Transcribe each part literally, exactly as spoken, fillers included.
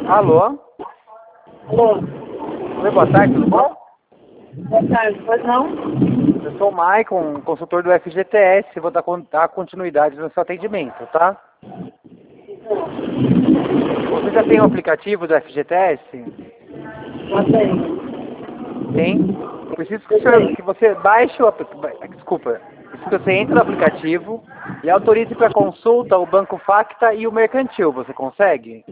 Alô? Alô? Oi, boa tarde, tudo bom? Boa tarde, pois não? Eu sou o Maicon, consultor do F G T S, vou dar, con- dar continuidade no seu atendimento, tá? Você já tem o aplicativo do F G T S? Já tem. Tem? Eu preciso que, o Eu senhor- tenho. que você baixe o aplicativo, desculpa, preciso que você entre no aplicativo e autorize para consulta o Banco Facta e o Mercantil, você consegue?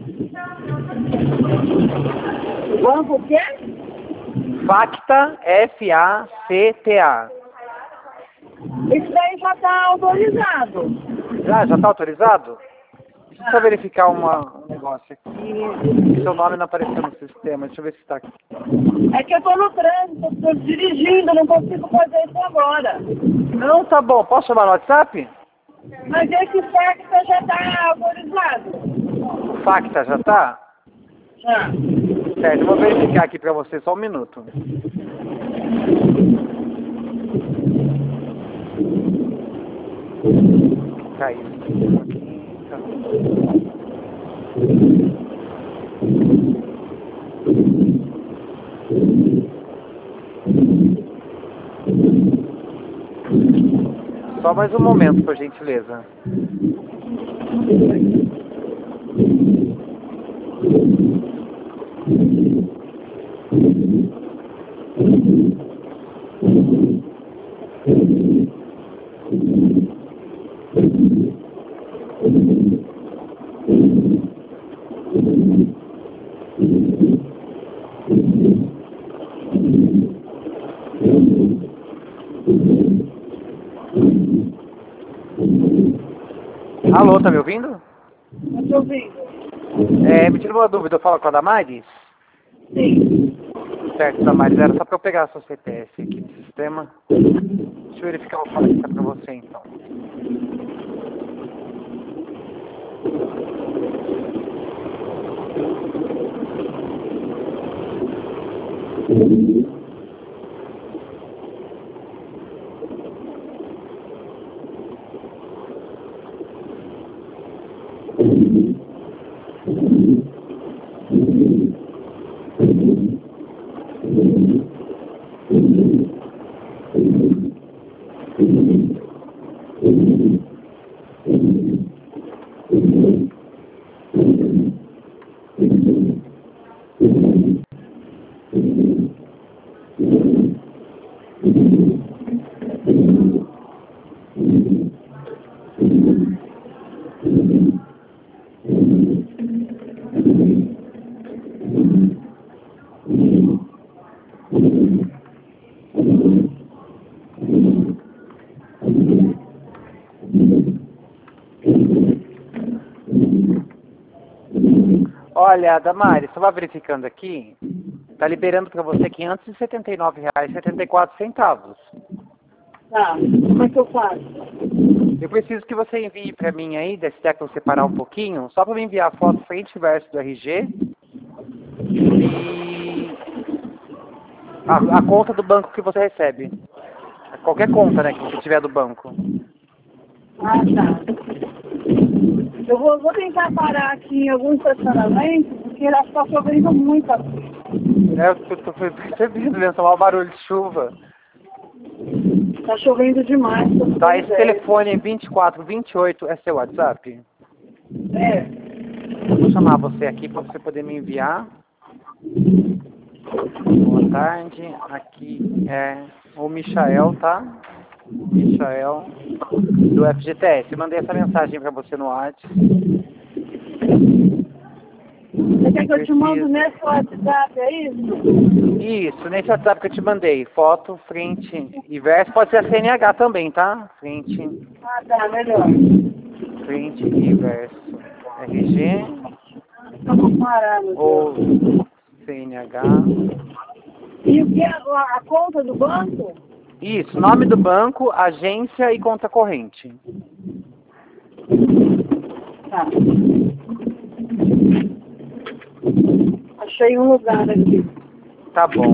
O banco o quê? Facta, F A C T A. Isso daí já está autorizado. Já, já está autorizado? Deixa eu só verificar uma, um negócio aqui. Seu nome não apareceu no sistema. Deixa eu ver se está aqui. É que eu estou no trânsito, estou dirigindo, não consigo fazer isso agora. Não, tá bom. Posso chamar no WhatsApp? Mas esse facta já está autorizado. O Facta já tá? Já. Certo, eu vou verificar aqui pra você só um minuto. Caiu. Aqui, tá. Só mais um momento, por gentileza. Alô, tá me ouvindo? Estou ouvindo. É, me tira uma dúvida, eu falo com a Damares? Sim. Certo, Damares, era só pra eu pegar a sua C P S aqui no sistema. Deixa eu verificar o Facta pra você, então. Olha, Damares, estava verificando aqui, tá liberando para você quinhentos e setenta e nove reais e setenta e quatro centavos. Tá. Como é que eu faço? Eu preciso que você envie para mim aí, desse século separar um pouquinho, só para me enviar a foto frente e verso do R G e a, a conta do banco que você recebe. Qualquer conta, né, que você tiver do banco. Ah, tá. Eu vou, vou tentar parar aqui em algum estacionamento, porque ela está chovendo muito aqui. É, eu tô, tô percebendo, né, só um barulho de chuva. Está chovendo demais. tô ficando Tá, esse velha. telefone vinte e quatro, vinte e oito é seu WhatsApp? É. Eu vou chamar você aqui para você poder me enviar. Boa tarde, aqui é o Michael, tá? Michael do F G T S. Eu mandei essa mensagem para você no WhatsApp. Você quer que eu te mando Preciso. nesse WhatsApp, é isso? Isso, nesse WhatsApp que eu te mandei. Foto, frente e verso. Pode ser a C N H também, tá? Frente, Ah, tá, melhor. frente e verso. R G Vamos parar, meu ou Deus. C N H. E o que é a, a conta do banco? Isso, nome do banco, agência e conta corrente. Tá. Achei um lugar aqui. Tá bom.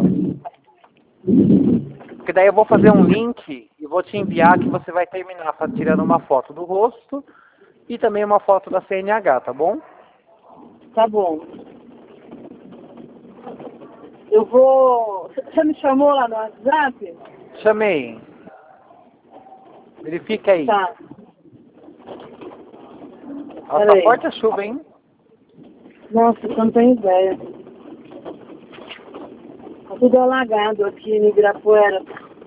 Porque daí eu vou fazer um link e vou te enviar que você vai terminar fa- tirando uma foto do rosto e também uma foto da C N H, tá bom? Tá bom. Eu vou... Você me chamou lá no WhatsApp? Chamei. Verifica aí. Tá. Ó, tá Peraí. forte a chuva, hein? Nossa, você não tem ideia. Tá tudo alagado aqui em Ibirapuera.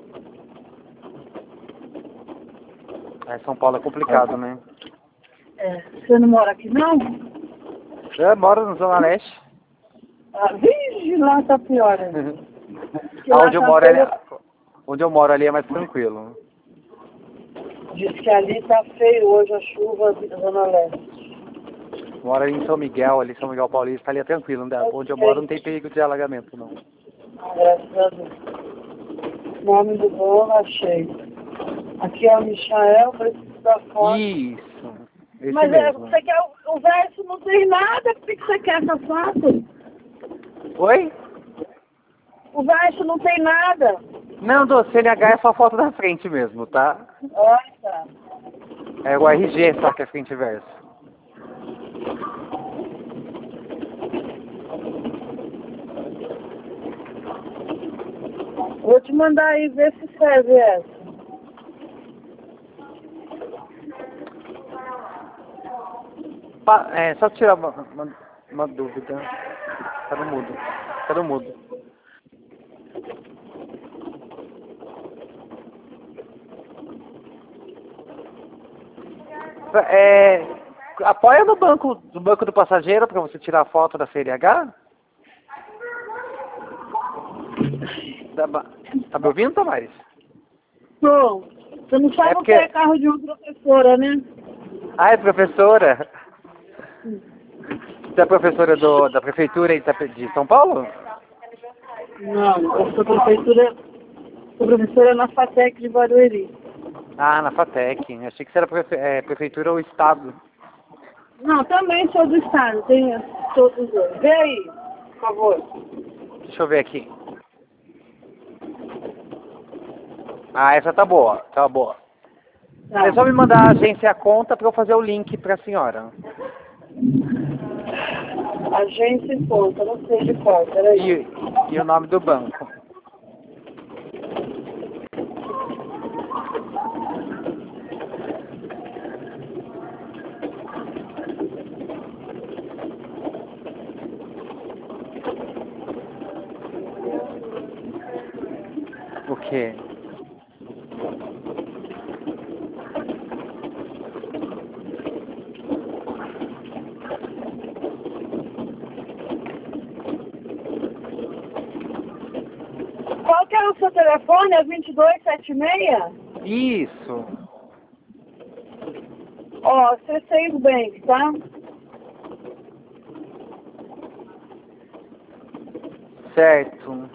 É, São Paulo é complicado, né? É. Você não mora aqui, não? Eu moro no Zona Leste. Ah, vixe, lá tá pior, né? Porque lá Onde eu tá moro, feio. ali, onde eu moro ali é mais tranquilo. Diz que ali tá feio hoje a chuva da Zona Leste. Moro ali em São Miguel, ali em São Miguel Paulista, ali é tranquilo. Né? Onde eu moro não tem perigo de alagamento, não. Graças a Deus. Nome do dono, achei. Aqui é o Michael, preciso da foto. Isso, esse Mas é, mesmo. você quer o, o verso não tem nada, por que que você quer essa foto? Oi? O verso não tem nada. Não, do C N H é só a foto da frente mesmo, tá? Olha. É o R G só que é frente e verso. Vou te mandar aí ver se serve essa. Pa- É, só tirar uma, uma, uma dúvida. Cadê o mudo? Cadê o mudo? É, apoia no banco, no banco do passageiro para você tirar a foto da C N H? Tá, ba- tá me ouvindo, Tamares? Pô, você não sabe É o porque- que é carro de uma professora, né? Ah, é professora? Você é professora do, da prefeitura aí de São Paulo? Não, eu sou professora, sou professora na FATEC de Barueri. Ah, na FATEC. Achei que você era prefe é, prefeitura ou estado. Não, também sou do estado, tenho todos os dois. Vê aí, por favor. Deixa eu ver aqui. Ah, essa tá boa, tá boa. Tá. É só me mandar a agência e a conta para eu fazer o link para a senhora. Agência e conta, não sei de qual, peraí. E, e o nome do banco. O quê? Qual que é o seu telefone? É vinte e dois setenta e seis? Isso. Ó, C seis Bank, tá? Certo.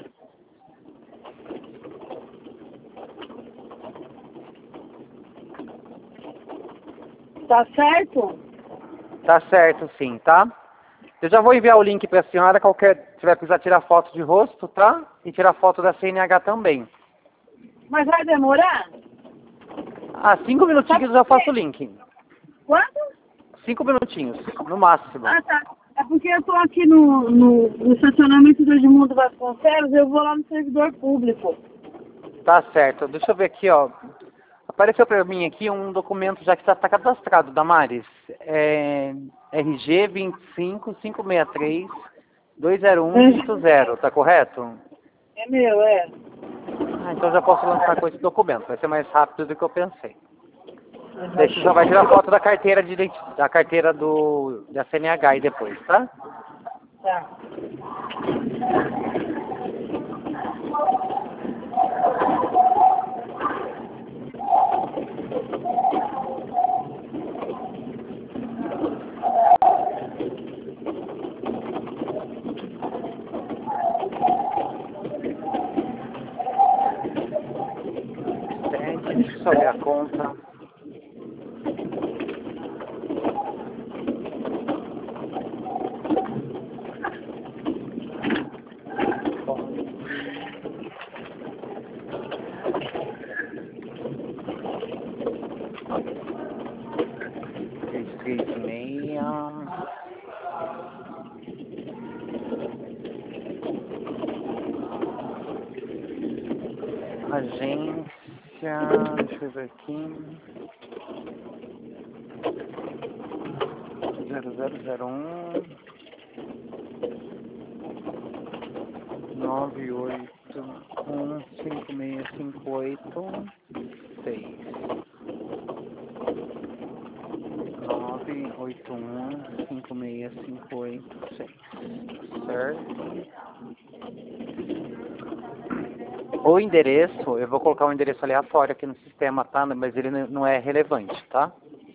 Tá certo? Tá certo sim, tá? Eu já vou enviar o link para a senhora, qualquer, se vai precisar tirar foto de rosto, tá? E tirar foto da C N H também. Mas vai demorar? Ah, cinco minutinhos eu já faço o link. Quanto? Cinco minutinhos, no máximo. Ah, tá. É porque eu tô aqui no, no, no estacionamento do Edmundo Vasconcelos, eu vou lá no servidor público. Tá certo. Deixa eu ver aqui, ó. Apareceu para mim aqui um documento já que está tá cadastrado, Damares. É R G vinte e cinco, quinhentos e sessenta e três, duzentos e um, ponto zero, tá correto? É meu, é. Ah, então já posso lançar com esse documento. Vai ser mais rápido do que eu pensei. Daí você já vai tirar foto da carteira de identi- da carteira do da C N H aí depois, tá? Tá. Sente, deixa eu só ver a conta. Bom. Agência, deixa eu ver aqui. zero zero zero um nove oito um cinco seis cinco oito seis nove oito um cinco seis cinco oito seis, certo? O endereço, eu vou colocar um endereço aleatório aqui no sistema, tá? Mas ele não é relevante, tá?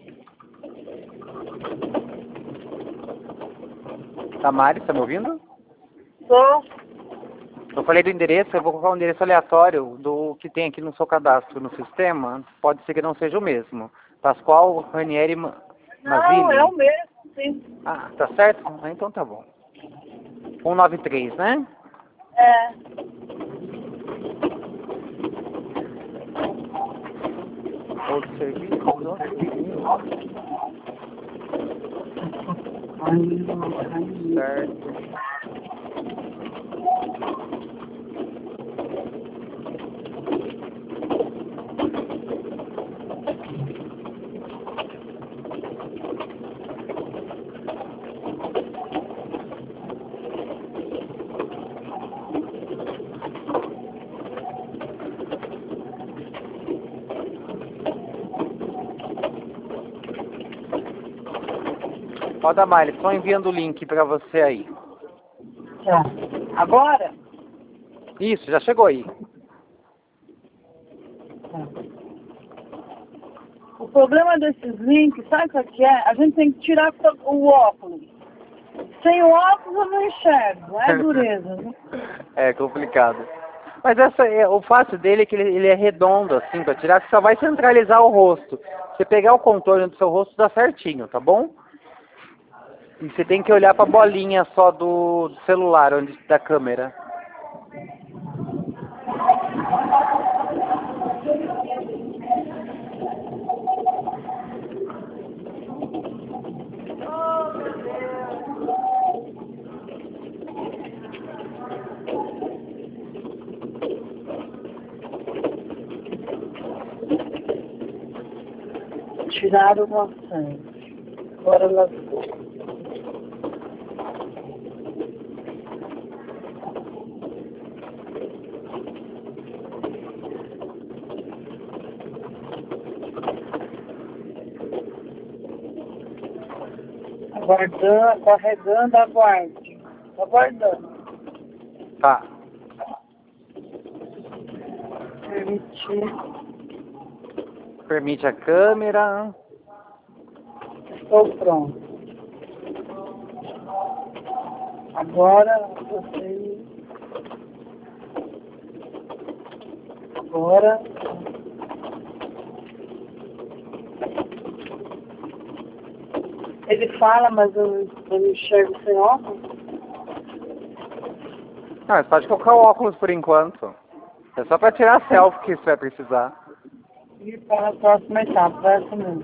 Tamari, tá me ouvindo? Tô. Eu falei do endereço, eu vou colocar um endereço aleatório do que tem aqui no seu cadastro no sistema. Pode ser que não seja o mesmo. Pascoal Ranieri Mazzilli? Não, é o mesmo, sim. Ah, tá certo? Ah, então tá bom. cento e noventa e três, né? É. Outro serviço, outro serviço. Certo. Ó, Damares, só enviando o link pra você aí. Tá. Agora? Isso, já chegou aí. O problema desses links, sabe o que é? A gente tem que tirar o óculos. Sem o óculos eu não enxergo, é dureza, né? É complicado. Mas essa, é, o fácil dele é que ele, ele é redondo, assim, pra tirar, você só vai centralizar o rosto. Você pegar o contorno do seu rosto, dá certinho, tá bom? E você tem que olhar pra bolinha só do, do celular, onde da câmera. Tiraram bastante. Agora lascou. Aguardando, carregando, aguarde. Aguardando. Tá. Permitir. Permite a câmera. Estou pronto. Agora você. Agora. Ele fala, mas eu, eu não enxergo sem óculos. Não, você pode colocar o óculos por enquanto. É só pra tirar a selfie que você vai precisar. E para a próxima etapa, essa mesmo.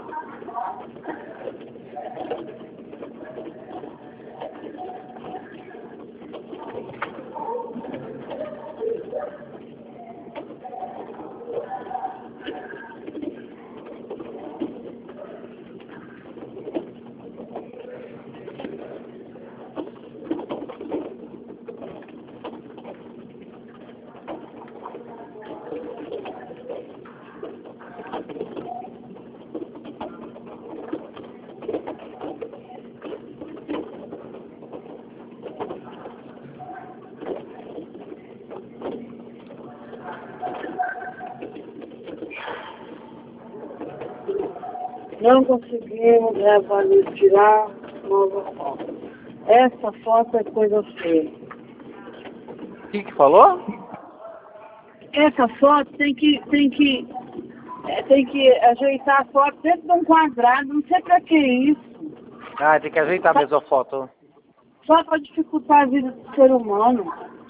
Não conseguimos reavalir, tirar nova foto. Essa foto é coisa feia. O que que falou? Essa foto tem que, tem que, é, tem que ajeitar a foto dentro de um quadrado, não sei pra que isso. Ah, tem que ajeitar mesmo a foto. Só para dificultar a vida do ser humano.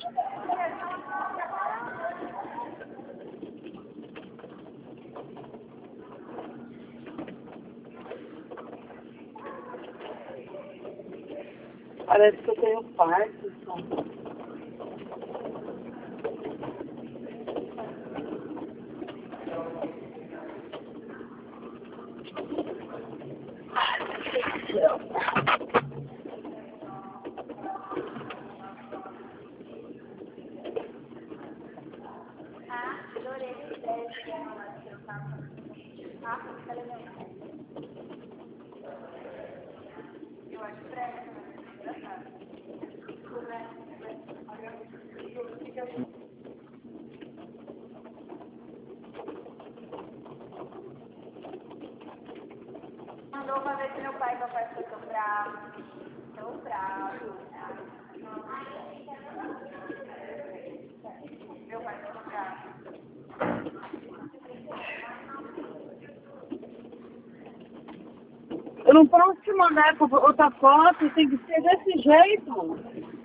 Parece que eu tenho Parkinson. Eu não posso te mandar outra foto, tem que ser desse jeito.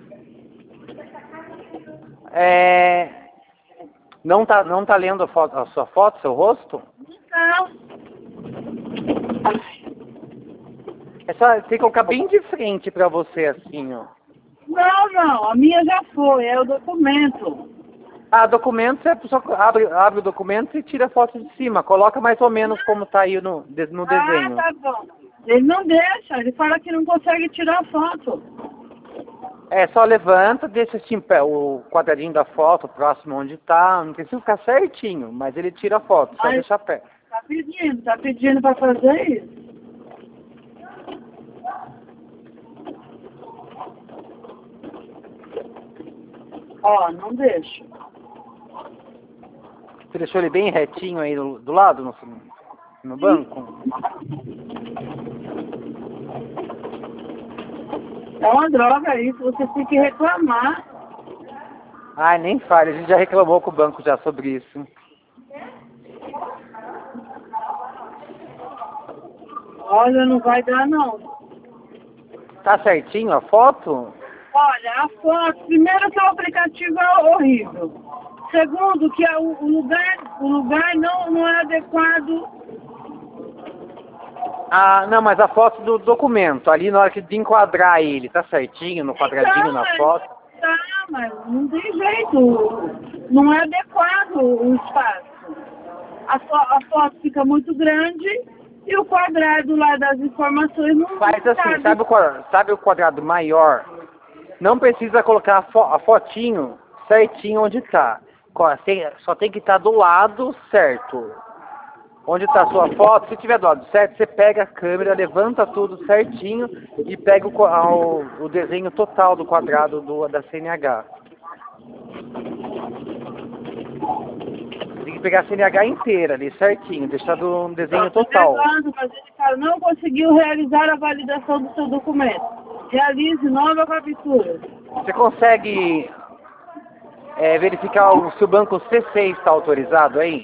É... Não tá, não tá lendo a, foto, a sua foto, seu rosto? Não. É só, tem que colocar bem de frente pra você, assim, ó. Não, não, a minha já foi, é o documento. Ah, documento, você só abre, abre o documento e tira a foto de cima. Coloca mais ou menos como tá aí no, no desenho. Ah, tá bom. Ele não deixa, ele fala que não consegue tirar foto. É, só levanta, deixa assim, o quadradinho da foto, próximo onde tá. Não precisa ficar certinho, mas ele tira a foto, só Mas deixa perto. tá pedindo, tá pedindo pra fazer isso. Ó, não deixa. Você deixou ele bem retinho aí do, do lado, no, no banco? É uma droga isso, você tem que reclamar. Ai, nem fale, a gente já reclamou com o banco já sobre isso. Olha, não vai dar não. Tá certinho a foto? Olha, a foto, primeiro que o aplicativo é horrível. Segundo, que é o, o lugar, o lugar não, não é adequado. Ah, não, mas a foto do documento, ali na hora que de enquadrar ele, tá certinho, no quadradinho Então, na mas- foto? Tá, mas não tem jeito. Não é adequado o espaço. A, fo a foto fica muito grande e o quadrado lá das informações não Faz assim, cabe. sabe o, quadrado, sabe o quadrado maior? Não precisa colocar a, fo a fotinho certinho onde tá. Co- tem- Só tem que estar do lado certo. Onde está a sua foto, se tiver do lado certo, você pega a câmera, levanta tudo certinho e pega o, co- ao- o desenho total do quadrado do, da C N H. Tem que pegar a C N H inteira ali, certinho, deixar do um desenho total. Levando, mas ele fala, não conseguiu realizar a validação do seu documento. Realize nova captura. Você consegue é, verificar o, se o banco C seis está autorizado aí?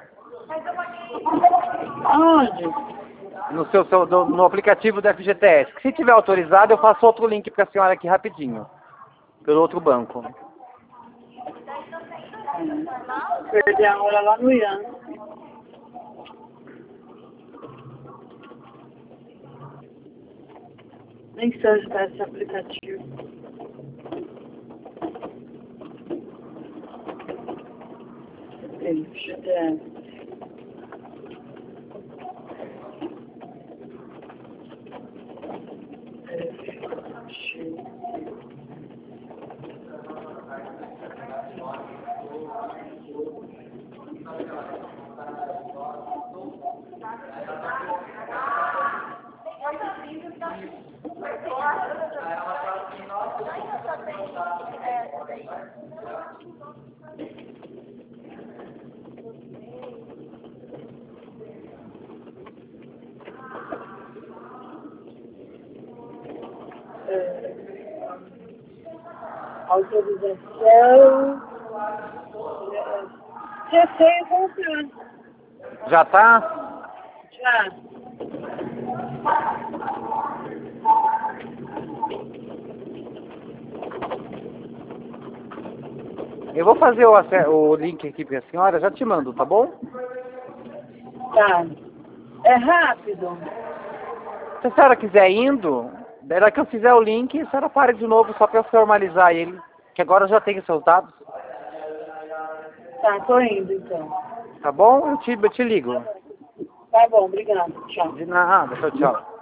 Aonde? No, seu, seu- do- no aplicativo do F G T S. Se tiver autorizado, eu faço outro link para a senhora aqui rapidinho. Pelo outro banco. Perdi a hora lá no Ian. Nem sei onde está esse aplicativo. Ele, G T S. É, autorização. Já sei comprar. Já tá? Já. Eu vou fazer o, ace- o link aqui para a senhora, já te mando, tá bom? Tá. É rápido. Se a senhora quiser indo, daí que eu fizer o link, a senhora para de novo só para eu formalizar ele, que agora eu já tenho os seus dados. Tá, tô indo então. Tá bom? Eu te, eu te ligo. Tá bom, obrigado. Tchau. De nada, tchau, tchau.